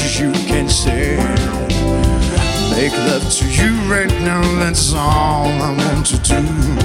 you can say. Make love to you right now, that's all I want to do.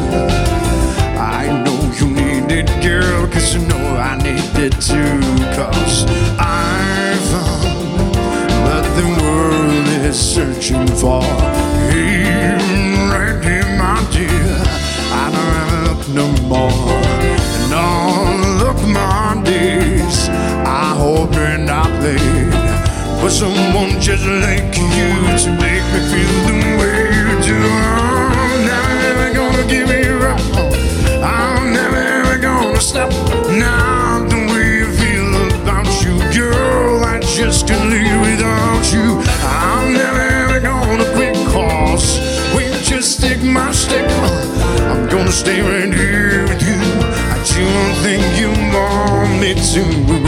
I know you need it, girl, cause you know I need it too. Cause I found what the world is searching for. Hey, right here, my dear, I don't ever look no more. And all of my days I hope and I played for someone just like you to make me feel the way you do. I'm never gonna give you up. I'm never gonna stop. Now the way you feel about you, girl, I just can't live without you. I'm never gonna quit, cause when you just take my step, I'm gonna stay right here with you. I don't think you want me to.